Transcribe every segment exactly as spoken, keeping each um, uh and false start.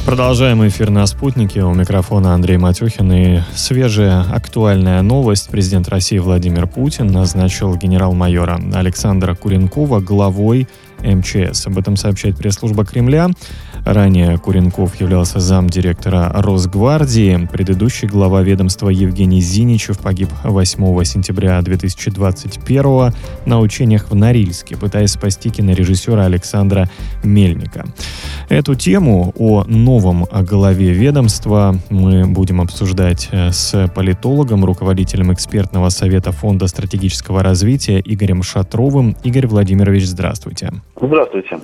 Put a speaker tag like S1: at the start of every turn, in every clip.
S1: Продолжаем эфир на «Спутнике». У микрофона Андрей Матюхин. И свежая актуальная новость. Президент России Владимир Путин назначил генерал-майора Александра Куренкова главой эм че эс. Об этом сообщает пресс-служба Кремля. Ранее Куренков являлся замдиректора Росгвардии. Предыдущий глава ведомства Евгений Зиничев погиб восьмого сентября две тысячи двадцать первого на учениях в Норильске, пытаясь спасти кинорежиссера Александра Мельника. Эту тему о новом главе ведомства мы будем обсуждать с политологом, руководителем экспертного совета Фонда стратегического развития Игорем Шатровым. Игорь Владимирович, здравствуйте.
S2: Здравствуйте.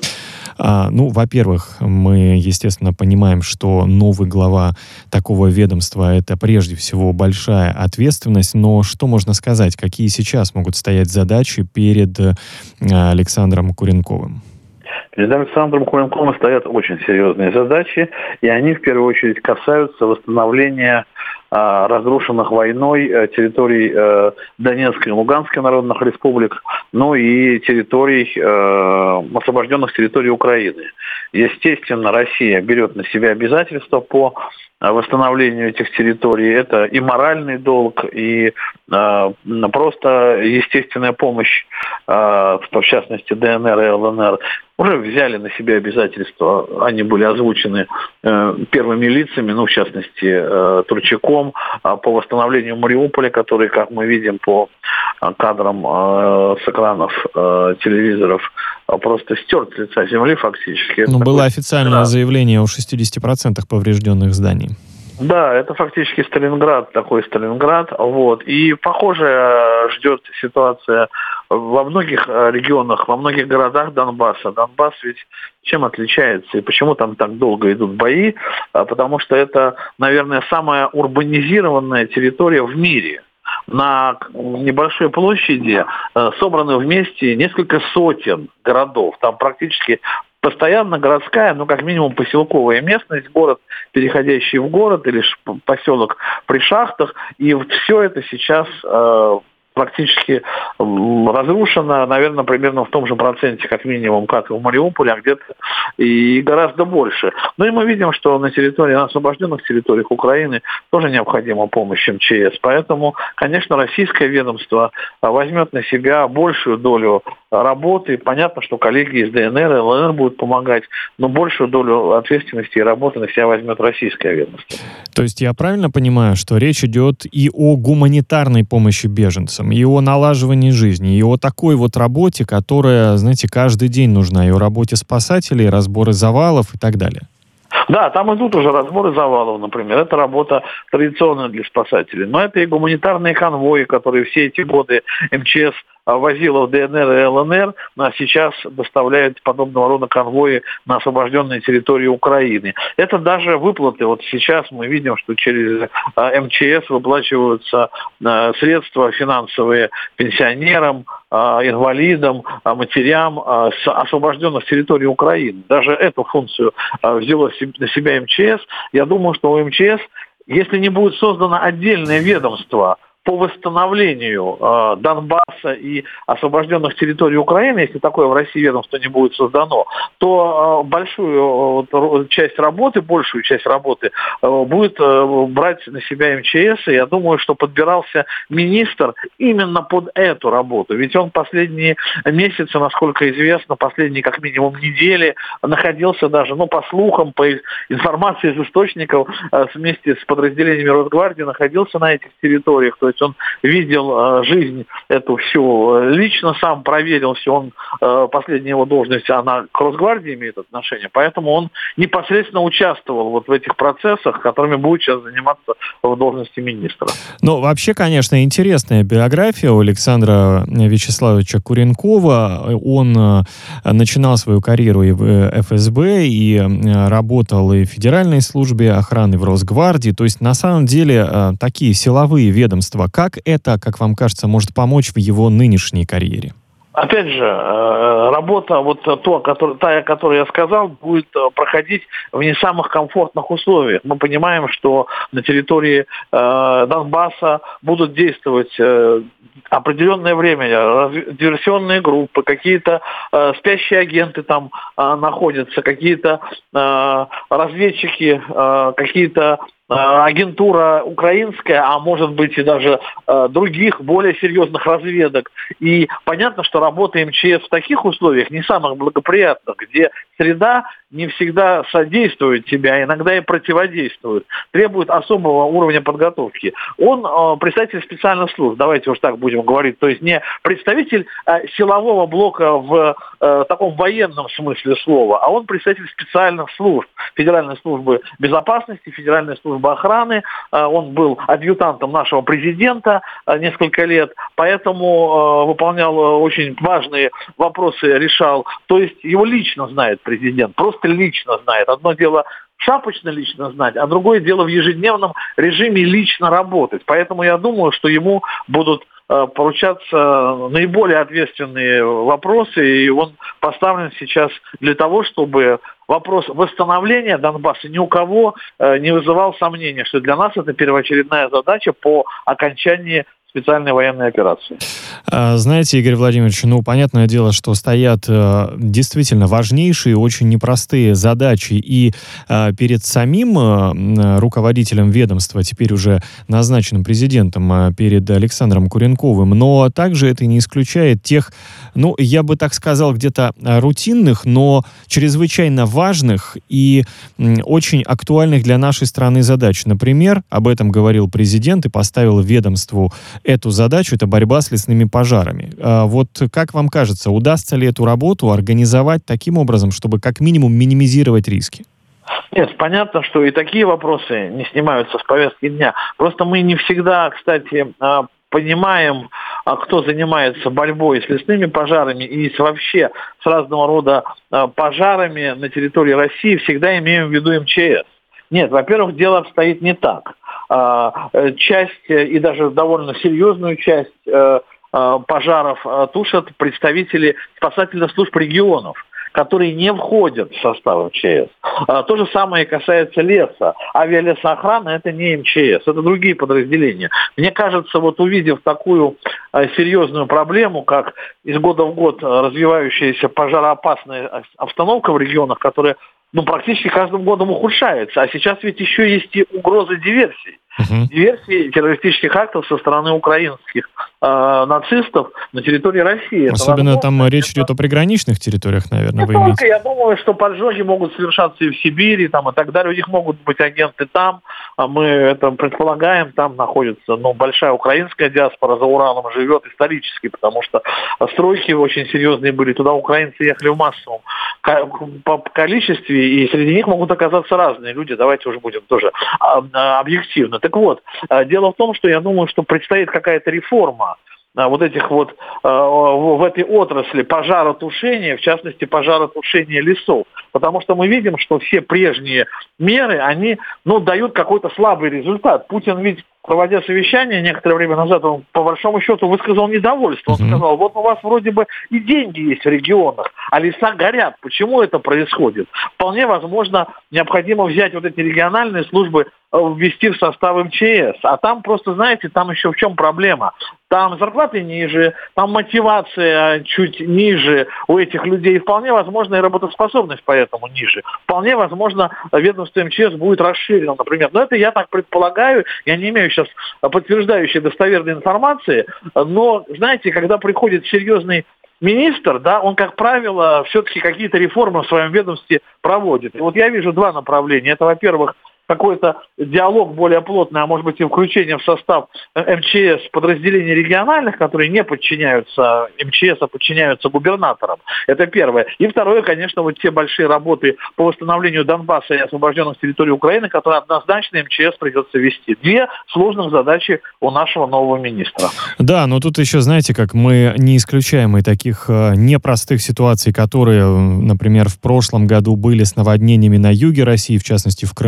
S1: А, ну, во-первых, мы, естественно, понимаем, что новый глава такого ведомства — это прежде всего большая ответственность, но что можно сказать, какие сейчас могут стоять задачи перед Александром Куренковым?
S2: Перед Александром Куренковым стоят очень серьезные задачи, и они в первую очередь касаются восстановления а, разрушенных войной а, территорий а, Донецкой и Луганской народных республик, ну и территорий, а, освобожденных территорий Украины. Естественно, Россия берет на себя обязательства по восстановлению этих территорий. Это и моральный долг, и э, просто естественная помощь, э, в частности дэ эн эр и эл эн эр, уже взяли на себя обязательства. Они были озвучены э, первыми лицами, ну, в частности, э, Турчаком, э, по восстановлению Мариуполя, который, как мы видим по кадрам э, с экранов э, телевизоров, э, просто стерт с лица земли фактически.
S1: Ну, было официальное заявление о шестидесяти процентах поврежденных зданий.
S2: Да, это фактически Сталинград, такой Сталинград, вот. И похоже ждет ситуация во многих регионах, во многих городах Донбасса. Донбасс ведь чем отличается и почему там так долго идут бои? Потому что это, наверное, самая урбанизированная территория в мире. На небольшой площади собраны вместе несколько сотен городов. Там практически постоянно городская, ну, как минимум, поселковая местность, город, переходящий в город, или поселок при шахтах. И вот все это сейчас э, практически разрушено, наверное, примерно в том же проценте, как минимум, как и в Мариуполе, а где-то и гораздо больше. Ну и мы видим, что на территории, на освобожденных территориях Украины тоже необходима помощь эм че эс. Поэтому, конечно, российское ведомство возьмет на себя большую долю работы. Понятно, что коллеги из дэ эн эр и эл эн эр будут помогать, но большую долю ответственности и работы на себя возьмет российское ведомство.
S1: То есть я правильно понимаю, что речь идет и о гуманитарной помощи беженцам, и о налаживании жизни, и о такой вот работе, которая, знаете, каждый день нужна, и о работе спасателей, разборы завалов и так далее?
S2: Да, там идут уже разборы завалов, например. Это работа традиционная для спасателей. Но это и гуманитарные конвои, которые все эти годы эм че эс возила в дэ эн эр и эл эн эр, а сейчас доставляют подобного рода конвои на освобожденные территории Украины. Это даже выплаты. Вот сейчас мы видим, что через эм че эс выплачиваются средства финансовые пенсионерам, инвалидам, матерям с освобожденных территорий Украины. Даже эту функцию взяло на себя эм че эс. Я думаю, что у эм че эс, если не будет создано отдельное ведомство по восстановлению э, Донбасса и освобожденных территорий Украины, если такое в России ведомство не будет создано, то э, большую э, часть работы, большую часть работы э, будет э, брать на себя эм че эс. И я думаю, что подбирался министр именно под эту работу. Ведь он последние месяцы, насколько известно, последние как минимум недели находился даже, ну, по слухам, по информации из источников, э, вместе с подразделениями Росгвардии находился на этих территориях. То есть он видел э, жизнь эту всю лично, сам проверил все. Он, э, последняя его должность, она к Росгвардии имеет отношение, поэтому он непосредственно участвовал вот в этих процессах, которыми будет сейчас заниматься в должности министра.
S1: Ну, вообще, конечно, интересная биография у Александра Вячеславовича Куренкова. Он э, начинал свою карьеру и в эф эс бэ, и э, работал и в Федеральной службе охраны, в Росгвардии. То есть, на самом деле, э, такие силовые ведомства. Как это, как вам кажется, может помочь в его нынешней карьере?
S2: Опять же, работа, вот то, который, та, о которой я сказал, будет проходить в не самых комфортных условиях. Мы понимаем, что на территории э, Донбасса будут действовать э, определенное время диверсионные группы, какие-то э, спящие агенты там э, находятся, какие-то э, разведчики, э, какие-то агентура украинская, а может быть и даже э, других, более серьезных разведок. И понятно, что работа МЧС в таких условиях, не самых благоприятных, где среда не всегда содействует тебе, а иногда и противодействует, требует особого уровня подготовки. Он э, представитель специальных служб, давайте уж так будем говорить, то есть не представитель э, силового блока в э, таком военном смысле слова, а он представитель специальных служб, Федеральной службы безопасности, Федеральной службы охраны, он был адъютантом нашего президента несколько лет, поэтому выполнял очень важные вопросы, решал. То есть его лично знает президент, просто лично знает. Одно дело шапочно лично знать, а другое дело в ежедневном режиме лично работать. Поэтому я думаю, что ему будут поручаться наиболее ответственные вопросы, и он поставлен сейчас для того, чтобы вопрос восстановления Донбасса ни у кого не вызывал сомнения, что для нас это первоочередная задача по окончании специальной военной операции.
S1: Знаете, Игорь Владимирович, ну, понятное дело, что стоят э, действительно важнейшие, очень непростые задачи и э, перед самим э, руководителем ведомства, теперь уже назначенным президентом, э, перед Александром Куренковым, но также это не исключает тех, ну, я бы так сказал, где-то рутинных, но чрезвычайно важных и э, очень актуальных для нашей страны задач. Например, об этом говорил президент и поставил ведомству эту задачу, это борьба с лесными пожарами. А вот как вам кажется, удастся ли эту работу организовать таким образом, чтобы как минимум минимизировать риски?
S2: Нет, понятно, что и такие вопросы не снимаются с повестки дня. Просто мы не всегда, кстати, понимаем, кто занимается борьбой с лесными пожарами и с, вообще с разного рода пожарами на территории России, всегда имеем в виду МЧС. Нет, во-первых, дело обстоит не так. Часть, и даже довольно серьезную часть пожаров тушат представители спасательных служб регионов, которые не входят в состав МЧС. То же самое касается леса. Авиалесоохрана — это не МЧС, это другие подразделения. Мне кажется, вот увидев такую серьезную проблему, как из года в год развивающаяся пожароопасная обстановка в регионах, которая ну, практически каждым годом ухудшается. А сейчас ведь еще есть и угроза диверсий. Uh-huh. Диверсии террористических актов со стороны украинских э, нацистов на территории России.
S1: Особенно это, там речь идет о приграничных территориях, наверное,
S2: не
S1: вы
S2: только,
S1: имеете.
S2: Я думаю, что поджоги могут совершаться и в Сибири, там, и так далее. У них могут быть агенты там. Мы это предполагаем. Там находится ну, большая украинская диаспора, за Уралом живет исторически, потому что стройки очень серьезные были. Туда украинцы ехали в массовом по количестве, и среди них могут оказаться разные люди. Давайте уже будем тоже объективно. Так вот, дело в том, что я думаю, что предстоит какая-то реформа вот этих вот в этой отрасли пожаротушения, в частности пожаротушения лесов. Потому что мы видим, что все прежние меры, они ну, дают какой-то слабый результат. Путин ведь, проводя совещание некоторое время назад, он по большому счету высказал недовольство. Он mm-hmm. сказал, вот у вас вроде бы и деньги есть в регионах, а леса горят. Почему это происходит? Вполне возможно, необходимо взять вот эти региональные службы, ввести в состав МЧС. А там просто, знаете, там еще в чем проблема? Там зарплаты ниже, там мотивация чуть ниже у этих людей. Вполне возможно, и работоспособность поэтому ниже. Вполне возможно, ведомство МЧС будет расширено, например. Но это я так предполагаю. Я не имею сейчас подтверждающей достоверной информации. Но, знаете, когда приходит серьезный министр, да, он, как правило, все-таки какие-то реформы в своем ведомстве проводит. И вот я вижу два направления. Это, во-первых, какой-то диалог более плотный, а может быть и включение в состав МЧС подразделений региональных, которые не подчиняются МЧС, а подчиняются губернаторам. Это первое. И второе, конечно, вот те большие работы по восстановлению Донбасса и освобожденных территорий Украины, которые однозначно МЧС придется вести. Две сложных задачи у нашего нового министра.
S1: Да, но тут еще, знаете, как мы не исключаем и таких э, непростых ситуаций, которые, например, в прошлом году были с наводнениями на юге России, в частности в Крыму, да,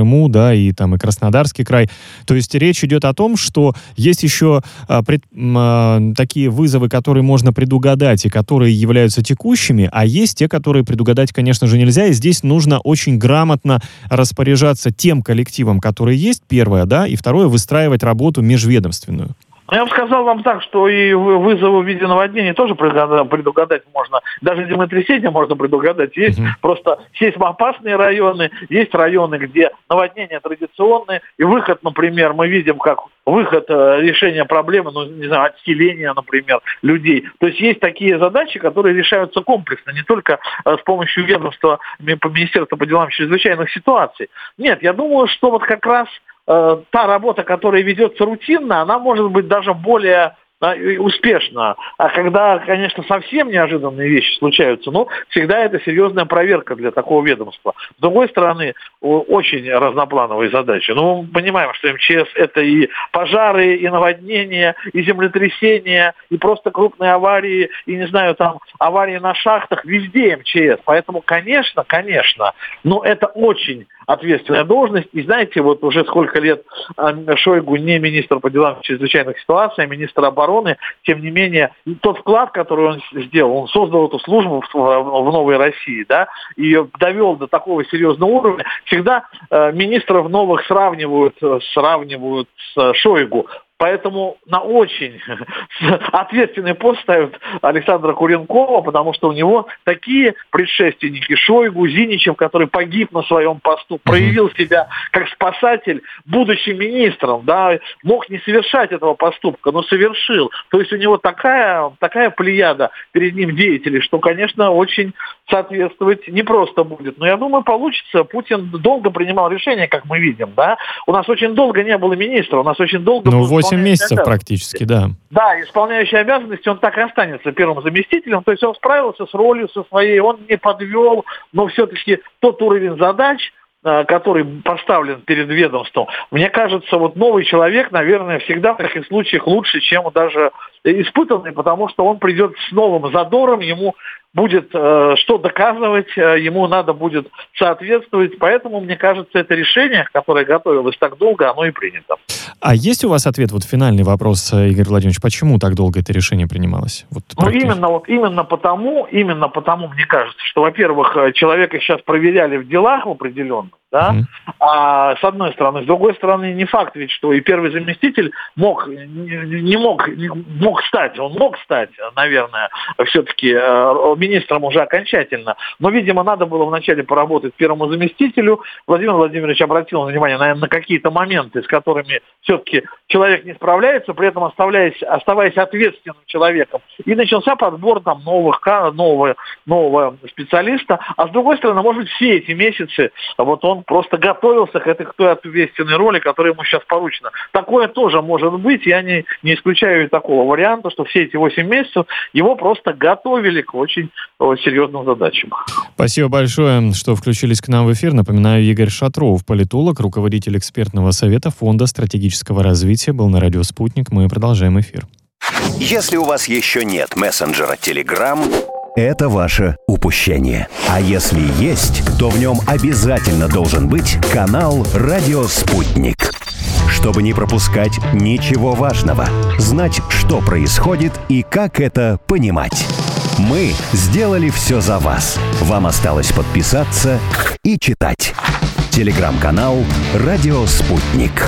S1: да, и там и Краснодарский край. То есть речь идет о том, что есть еще а, пред, а, такие вызовы, которые можно предугадать и которые являются текущими, а есть те, которые предугадать, конечно же, нельзя, и здесь нужно очень грамотно распоряжаться тем коллективом, который есть, первое, да, и второе, выстраивать работу межведомственную.
S2: Я бы сказал вам так, что и вызовы в виде наводнений тоже предугадать можно. Даже землетрясения можно предугадать. Есть uh-huh. просто сейсмоопасные районы, есть районы, где наводнения традиционные. И выход, например, мы видим, как выход решения проблемы, ну, не знаю, отселения, например, людей. То есть есть такие задачи, которые решаются комплексно, не только с помощью ведомства по Министерству по делам чрезвычайных ситуаций. Нет, я думаю, что вот как раз та работа, которая ведется рутинно, она может быть даже более успешно. А когда, конечно, совсем неожиданные вещи случаются, ну, всегда это серьезная проверка для такого ведомства. С другой стороны, очень разноплановые задачи. Ну, мы понимаем, что МЧС — это и пожары, и наводнения, и землетрясения, и просто крупные аварии, и, не знаю, там, аварии на шахтах, везде МЧС. Поэтому, конечно, конечно, но это очень ответственная должность. И знаете, вот уже сколько лет Шойгу не министр по делам чрезвычайных ситуаций, а министр обороны, тем не менее, тот вклад, который он сделал, он создал эту службу в, в Новой России, да, и довел до такого серьезного уровня. Всегда э, министров новых сравнивают, сравнивают с Шойгу. Поэтому на очень ответственный пост ставят Александра Куренкова, потому что у него такие предшественники: Шойгу, Зиничев, который погиб на своем посту, проявил себя как спасатель, будучи министром, да, мог не совершать этого поступка, но совершил. То есть у него такая, такая плеяда перед ним деятелей, что, конечно, очень соответствовать непросто будет. Но я думаю, получится. Путин долго принимал решения, как мы видим, да. У нас очень долго не было министра, у нас очень долго...
S1: Ну, восемь месяцев практически, да.
S2: Да, исполняющий обязанности, он так и останется первым заместителем. То есть он справился с ролью со своей, он не подвел, но все-таки тот уровень задач, который поставлен перед ведомством, мне кажется, вот новый человек, наверное, всегда в таких случаях лучше, чем даже испытанный, потому что он придет с новым задором, ему будет э, что доказывать, э, ему надо будет соответствовать. Поэтому, мне кажется, это решение, которое готовилось так долго, оно и принято.
S1: А есть у вас ответ, вот финальный вопрос, Игорь Владимирович, почему так долго это решение принималось? Вот,
S2: ну, именно, вот, именно потому, именно потому, мне кажется, что, во-первых, человека сейчас проверяли в делах определенных, да, mm-hmm. а, с одной стороны. С другой стороны, не факт ведь, что и первый заместитель мог, не, не мог, не мог стать, он мог стать, наверное, все-таки министром уже окончательно. Но, видимо, надо было вначале поработать первому заместителю. Владимир Владимирович обратил внимание, наверное, на какие-то моменты, с которыми все-таки человек не справляется, при этом оставаясь, оставаясь ответственным человеком. И начался подбор там новых, нового, нового специалиста. А с другой стороны, может быть, все эти месяцы вот он просто готовился к этой к той ответственной роли, которая ему сейчас поручена. Такое тоже может быть. Я не, не исключаю такого варианта, что все эти восемь месяцев его просто готовили к очень серьезным задачам.
S1: Спасибо большое, что включились к нам в эфир. Напоминаю, Игорь Шатров, политолог, руководитель экспертного совета Фонда стратегического развития, был на радио «Спутник». Мы продолжаем эфир.
S3: Если у вас еще нет мессенджера Telegram, это ваше упущение. А если есть, то в нем обязательно должен быть канал «Радио Спутник». Чтобы не пропускать ничего важного, знать, что происходит и как это понимать. Мы сделали все за вас. Вам осталось подписаться и читать. Телеграм-канал «Радио Спутник».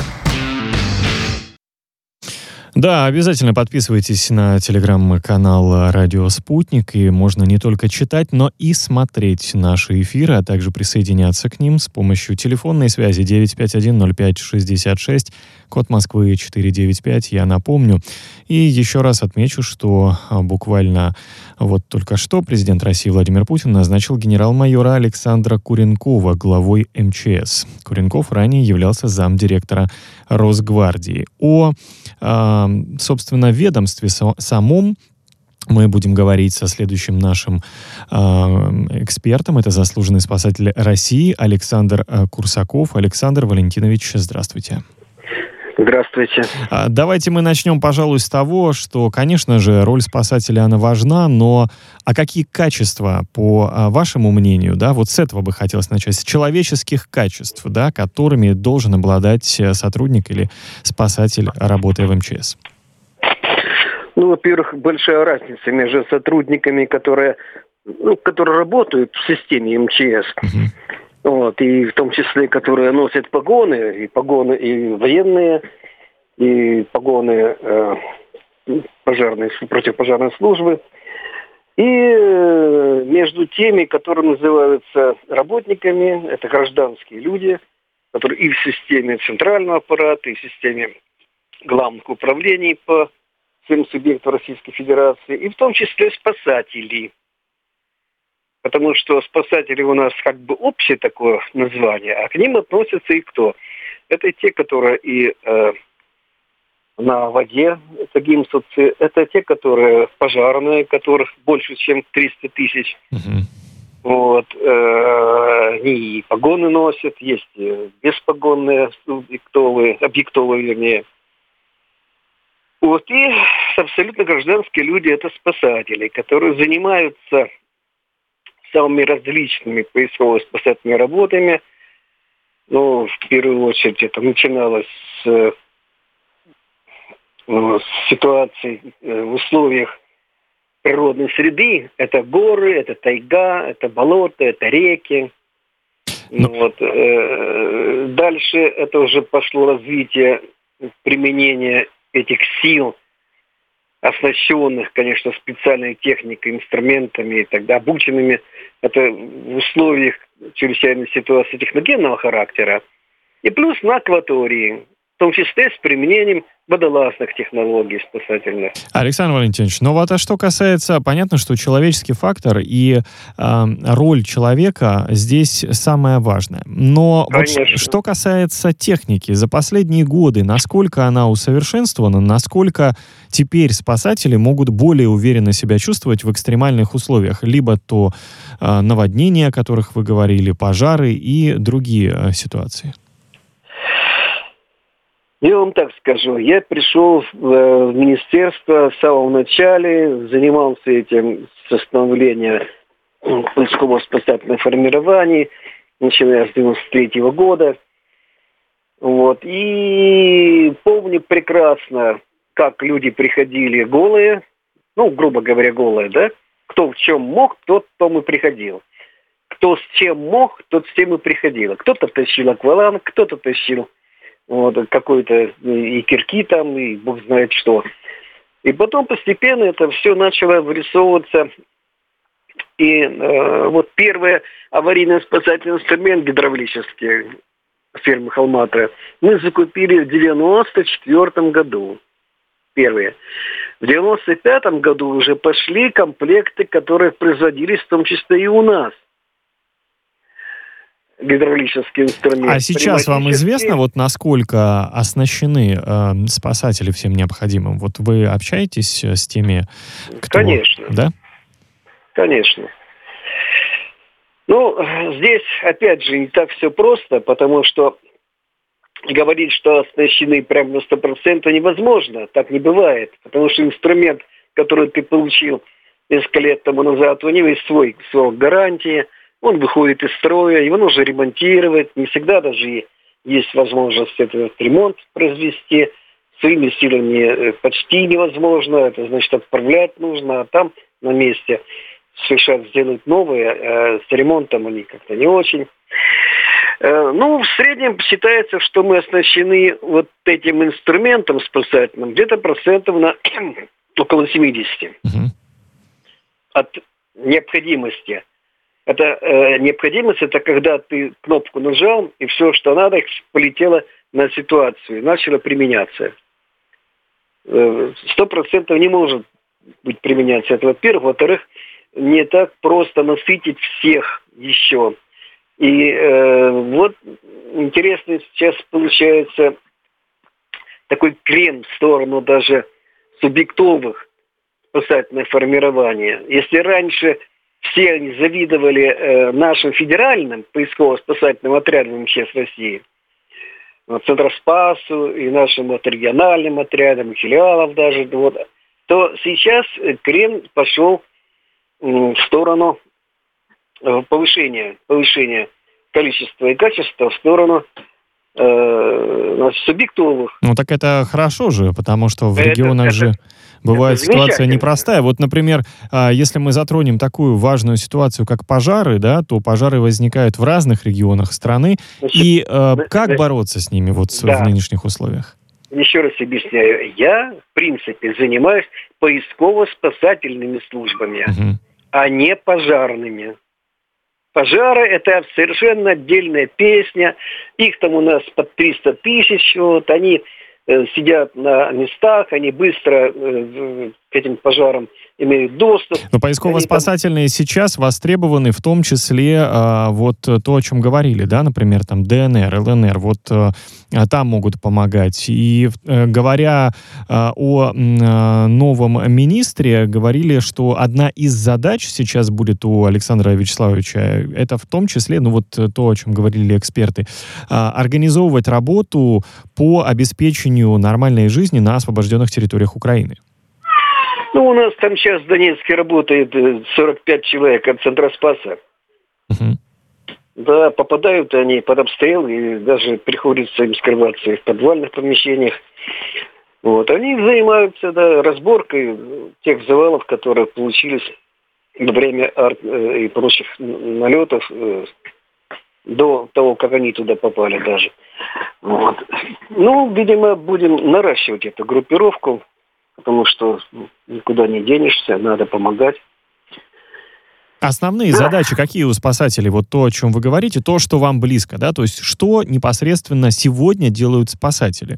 S1: Да, обязательно подписывайтесь на телеграм-канал «Радио Спутник», и можно не только читать, но и смотреть наши эфиры, а также присоединяться к ним с помощью телефонной связи девять пять один ноль пять шестьдесят шесть, код Москвы четыре девять пять, я напомню. И еще раз отмечу, что буквально вот только что президент России Владимир Путин назначил генерал-майора Александра Куренкова главой МЧС. Куренков ранее являлся замдиректора Росгвардии. О, э, собственно, ведомстве самом мы будем говорить со следующим нашим э, экспертом. Это заслуженный спасатель России Александр э, Курсаков. Александр Валентинович, здравствуйте.
S4: Здравствуйте.
S1: Давайте мы начнем, пожалуй, с того, что, конечно же, роль спасателя, она важна, но а какие качества, по вашему мнению, да, вот с этого бы хотелось начать, с человеческих качеств, да, которыми должен обладать сотрудник или спасатель, работая в эм че эс?
S4: Ну, во-первых, большая разница между сотрудниками, которые, ну, которые работают в системе эм че эс, uh-huh. вот, и в том числе, которые носят погоны, и погоны и военные, и погоны э, пожарной, противопожарной службы, и э, между теми, которые называются работниками, это гражданские люди, которые и в системе центрального аппарата, и в системе главных управлений по всем субъектам Российской Федерации, и в том числе спасатели. Потому что спасатели у нас как бы общее такое название, а к ним относятся и кто? Это те, которые и э, на воде, это гимсовцы, это те, которые пожарные, которых больше, чем триста тысяч. Uh-huh. Вот, э, они и погоны носят, есть беспогонные объектовые, объектовые, вернее. Вот, и абсолютно гражданские люди – это спасатели, которые занимаются самыми различными поисково-спасательными работами. Ну, в первую очередь, это начиналось с, ну, с ситуации в условиях природной среды. Это горы, это тайга, это болота, это реки. Ну. Вот. Дальше это уже пошло развитие применения этих сил, оснащенных, конечно, специальной техникой, инструментами и тогда обученными. Это в условиях чрезвычайной ситуации техногенного характера. И плюс на акватории, в том числе с применением водолазных технологий спасательных.
S1: Александр Валентинович, ну вот а что касается, понятно, что человеческий фактор и э, роль человека здесь самое важное. Но вот что касается техники, за последние годы, насколько она усовершенствована, насколько теперь спасатели могут более уверенно себя чувствовать в экстремальных условиях, либо то э, наводнения, о которых вы говорили, пожары и другие э, ситуации?
S4: Я вам так скажу, я пришел в министерство в самом начале, занимался этим с становления поисково-спасательных формирований, начиная с девяносто третьего года. Вот. И помню прекрасно, как люди приходили голые, ну, грубо говоря, голые, да? Кто в чем мог, тот в том и приходил. Кто с чем мог, тот с тем и приходил. Кто-то тащил акваланг, кто-то тащил вот, какой-то и кирки там, и бог знает что. И потом постепенно это все начало вырисовываться. И э, вот первый аварийно-спасательный инструмент гидравлический фирмы Холматра мы закупили в девяносто четвёртом году. Первые. В девяносто пятом году уже пошли комплекты, которые производились в том числе и у нас. Гидравлический инструмент.
S1: А сейчас вам известно, вот насколько оснащены э, спасатели всем необходимым? Вот вы общаетесь с теми, кто...
S4: Конечно.
S1: Да?
S4: Конечно. Ну, здесь, опять же, не так все просто, потому что говорить, что оснащены прямо на сто процентов невозможно. Так не бывает. Потому что инструмент, который ты получил несколько лет тому назад, у него есть свой срок гарантии. Он выходит из строя, его нужно ремонтировать. Не всегда даже есть возможность этот ремонт произвести. Своими силами почти невозможно. Это значит, отправлять нужно. А там на месте решат сделать новые. А с ремонтом они как-то не очень. Ну, в среднем считается, что мы оснащены вот этим инструментом спасательным где-то процентов на около семьдесят. Uh-huh. От необходимости. Это э, необходимость, это когда ты кнопку нажал, и все, что надо, полетело на ситуацию, начало применяться. Сто процентов не может быть применяться. Это, во-первых. Во-вторых, не так просто насытить всех еще. И э, вот интересно сейчас получается такой крен в сторону даже субъектовых спасательных формирований. Если раньше все они завидовали э, нашим федеральным поисково-спасательным отрядам эм че эс России, Центроспасу, и нашим вот региональным отрядам, и филиалам даже, вот, то сейчас Кремль пошел в сторону повышения, повышения количества и качества, в сторону э, субъектовых.
S1: Ну так это хорошо же, потому что в это, регионах это, же бывает ситуация непростая. Вот, например, если мы затронем такую важную ситуацию, как пожары, да, то пожары возникают в разных регионах страны. Значит, и э, как да, бороться с ними вот да. в нынешних условиях?
S4: Еще раз объясняю. Я, в принципе, занимаюсь поисково-спасательными службами, угу. а не пожарными. Пожары – это совершенно отдельная песня. Их там у нас под триста тысяч. Вот, они э, сидят на местах, они быстро э, к этим пожарам имеют доступ.
S1: Но поисково-спасательные там... сейчас востребованы, в том числе э, вот то, о чем говорили, да, например, там ДНР, ЛНР, вот э, там могут помогать. И э, говоря э, о э, новом министре, говорили, что одна из задач сейчас будет у Александра Вячеславовича, это в том числе, ну вот то, о чем говорили эксперты, э, организовывать работу по обеспечению нормальной жизни на освобожденных территориях Украины.
S4: Ну, у нас там сейчас в Донецке работает сорок пять человек от Центроспаса. Uh-huh. Да, попадают они под обстрел, и даже приходится им скрываться в подвальных помещениях. Вот. Они занимаются, да, разборкой тех завалов, которые получились во время арт и прочих налетов, до того, как они туда попали даже. Вот. Ну, видимо, будем наращивать эту группировку, потому что никуда не денешься, надо помогать.
S1: Основные да. задачи какие у спасателей? Вот то, о чем вы говорите, то, что вам близко, да? То есть что непосредственно сегодня делают спасатели?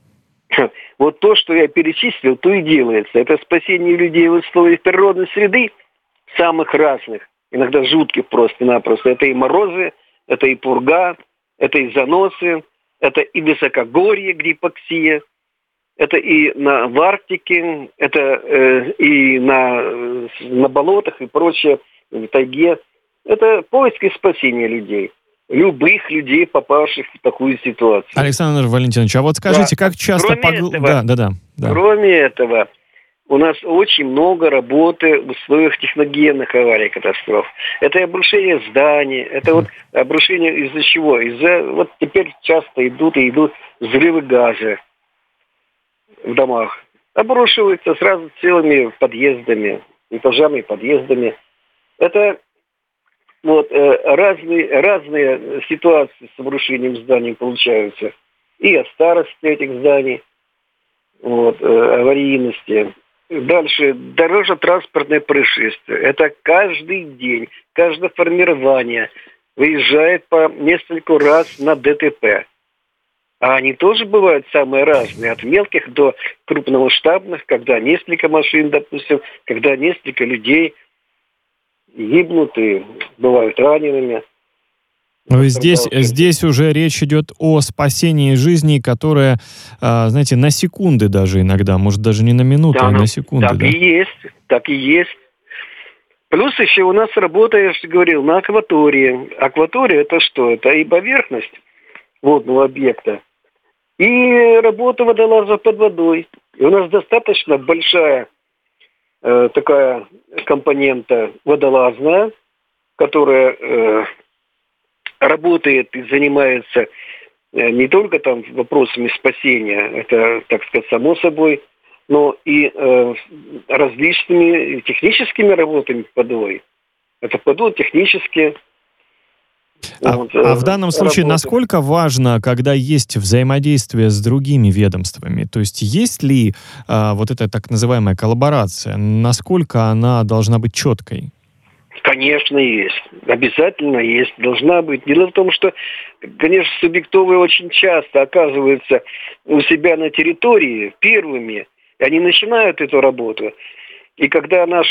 S4: Вот то, что я перечислил, то и делается. Это спасение людей в условиях природной среды, самых разных, иногда жутких просто-напросто. Это и морозы, это и пурга, это и заносы, это и высокогорье, гипоксия. Это и на, в Арктике, это э, и на, на болотах и прочее, в тайге. Это поиск и спасение людей. Любых людей, попавших в такую ситуацию.
S1: Александр Валентинович, а вот скажите, да. как часто...
S4: Кроме,
S1: погл...
S4: этого,
S1: да, да, да, да.
S4: кроме этого, у нас очень много работы в условиях техногенных аварий, катастроф. Это обрушение зданий, это вот обрушение из-за чего? Из-за... Вот теперь часто идут и идут взрывы газа в домах. Обрушиваются сразу целыми подъездами, этажами, подъездами. Это вот э, разные, разные ситуации с обрушением зданий получаются. И от старости этих зданий, вот, э, аварийности. Дальше дорожно-транспортное происшествие. Это каждый день, каждое формирование выезжает по нескольку раз на ДТП. А они тоже бывают самые разные, от мелких до крупномасштабных, когда несколько машин, допустим, когда несколько людей гибнут и бывают ранеными.
S1: Ну и здесь, здесь уже речь идет о спасении жизни, которая, знаете, на секунды даже иногда, может даже не на минуты, да, а на секунды.
S4: Так
S1: да?
S4: и есть, так и есть. Плюс еще у нас работа, я же говорил, на акватории. Акватория это что? Это и поверхность водного объекта, и работа водолазов под водой. И у нас достаточно большая э, такая компонента водолазная, которая э, работает и занимается э, не только там вопросами спасения, это, так сказать, само собой, но и э, различными техническими работами под водой. Это под водой технические.
S1: А, вот, а в данном случае работы. Насколько важно, когда есть взаимодействие с другими ведомствами? То есть есть ли а, вот эта так называемая коллаборация? Насколько она должна быть четкой?
S4: Конечно, есть. Обязательно есть. Должна быть. Дело в том, что, конечно, субъектовые очень часто оказываются у себя на территории первыми. И они начинают эту работу. И когда наш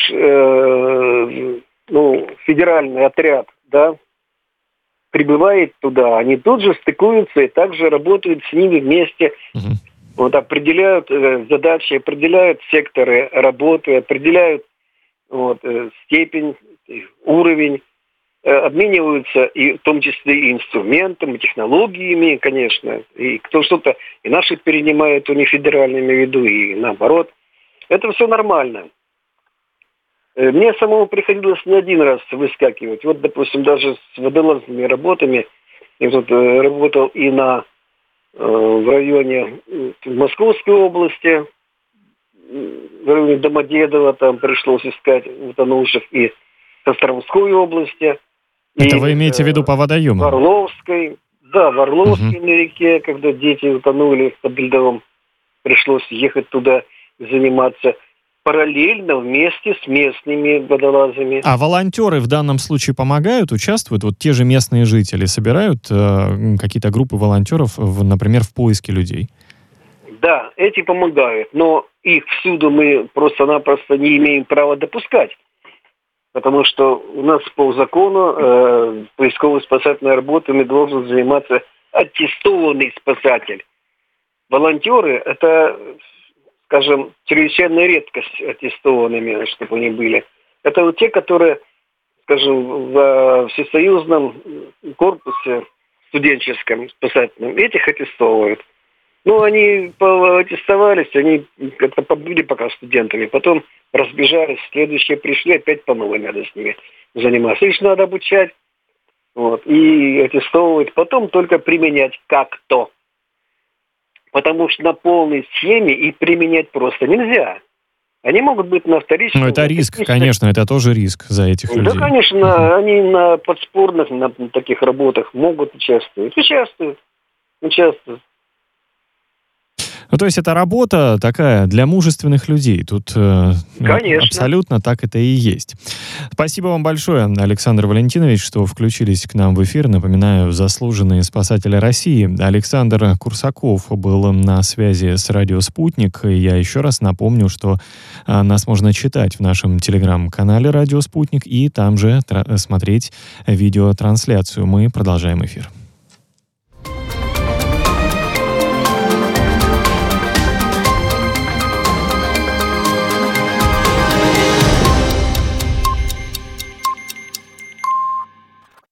S4: э, ну, федеральный отряд, да, прибывает туда, они тут же стыкуются и также работают с ними вместе. Uh-huh. Вот, определяют э, задачи, определяют секторы работы, определяют вот, э, степень, уровень обмениваются, и в том числе и инструментами, и технологиями, конечно. И кто что-то, и наши перенимают, у них федеральными в виду, и наоборот. Это все нормально. Мне самому приходилось не один раз выскакивать. Вот, допустим, даже с водолазными работами. Я тут работал и на, в районе Московской области, в районе Домодедово, там пришлось искать утонувших, и в Островской области.
S1: Это
S4: и,
S1: вы имеете в виду по водоемам?
S4: В Орловской. Да, в Орловской
S1: угу.
S4: на реке, когда дети утонули под льдом, пришлось ехать туда заниматься параллельно вместе с местными водолазами.
S1: А волонтеры в данном случае помогают, участвуют? Вот те же местные жители собирают э, какие-то группы волонтеров, в, например, в поиске людей?
S4: Да, эти помогают, но их всюду мы просто-напросто не имеем права допускать. Потому что у нас по закону э, поисково-спасательной работами должен заниматься аттестованный спасатель. Волонтеры – это, скажем, чрезвычайная редкость аттестованными, чтобы они были. Это вот те, которые, скажем, в всесоюзном корпусе студенческом спасательном, этих аттестовывают. Ну, они аттестовались, они как-то побыли пока студентами, потом разбежались, следующие пришли, опять по новой надо с ними заниматься. Их надо обучать, вот, и аттестовывать, потом только применять как-то. Потому что на полной схеме и применять просто нельзя. Они могут быть на вторичном...
S1: Ну, это риск, конечно, это тоже риск за этих людей.
S4: Да, конечно, uh-huh. они на подспорных, на таких работах могут участвовать. Участвуют, участвуют.
S1: Ну, то есть это работа такая для мужественных людей. Тут э, абсолютно так это и есть. Спасибо вам большое, Александр Валентинович, что включились к нам в эфир. Напоминаю, заслуженные спасатели России. Александр Курсаков был на связи с радио «Спутник». Я еще раз напомню, что э, нас можно читать в нашем телеграм-канале «Радио Спутник» и там же тра- смотреть видеотрансляцию. Мы продолжаем эфир.